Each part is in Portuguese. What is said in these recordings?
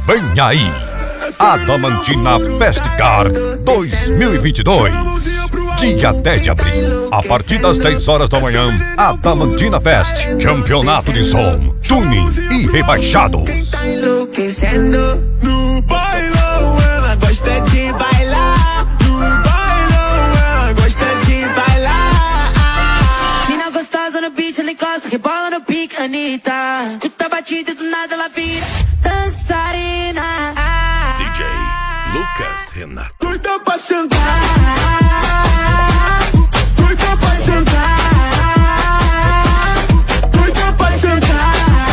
Vem aí, Adamantina Festcar 2022. Dia 10 de abril, a partir das 10 horas da manhã, Adamantina Fest, campeonato de som, tuning e rebaixados. No bailão, ela gosta de bailar. No bailão, ela gosta de bailar. Mina gostosa no beat, ela encosta, rebola no pique, Anitta. Escuta a batida e do nada ela vira dançarina. DJ Lucas Renato. Doida pra sentar, doida pra sentar, doida pra sentar.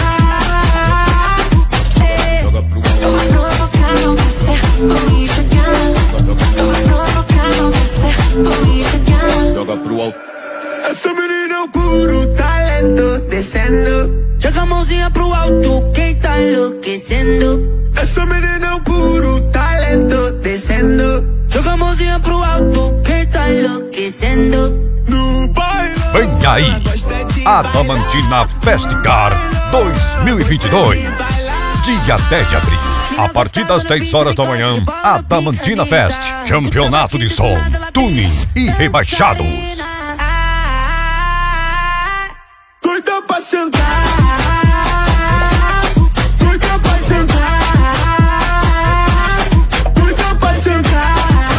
Eu vou provocar você, vou me jogar. Eu vou provocar você, vou me jogar. Joga pro alto. Essa menina é o puro talento descendo. Joga a mãozinha pro alto, quem tá enlouquecendo. Essa menina é o puro talento descendo. Joga a mãozinha pro alto, quem tá enlouquecendo. No bailão, Vem aí, Adamantina Festcar 2022. Dia 10 de abril, a partir das 10 horas da manhã, Adamantina Fest, campeonato de som, tuning e rebaixados. doida pra sentar, doida pra sentar, doida pra sentar.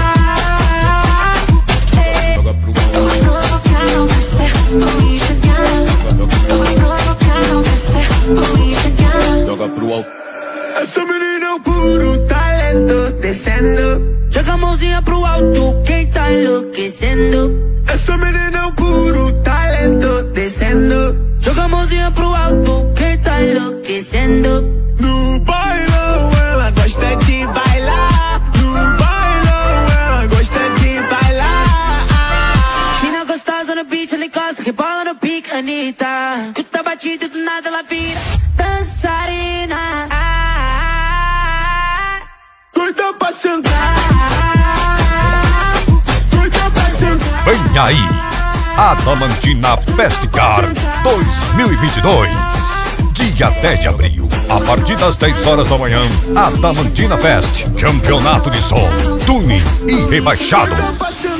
Joga pro alto. Eu vou provocar você, vou me jogar. Eu vou provocar você, vou me jogar. Joga pro alto. Essa menina é o puro talento descendo. Joga a mãozinha pro alto, quem tá enlouquecendo. Essa menina é o puro talento descendo. Joga a mãozinha pro alto, quem tá enlouquecendo. No bailão, ela gosta de bailar. No bailão, ela gosta de bailar. Mina gostosa no beat, ela encosta, rebola no pique, Anitta. Escuta a batida e do nada ela vira dançarina. Doida pra sentar, doida pra sentar. Vem aí, Adamantina Festcar 2022. Dia 10 de abril, a partir das 10 horas da manhã, Adamantina Fest, campeonato de som, tuning e rebaixados.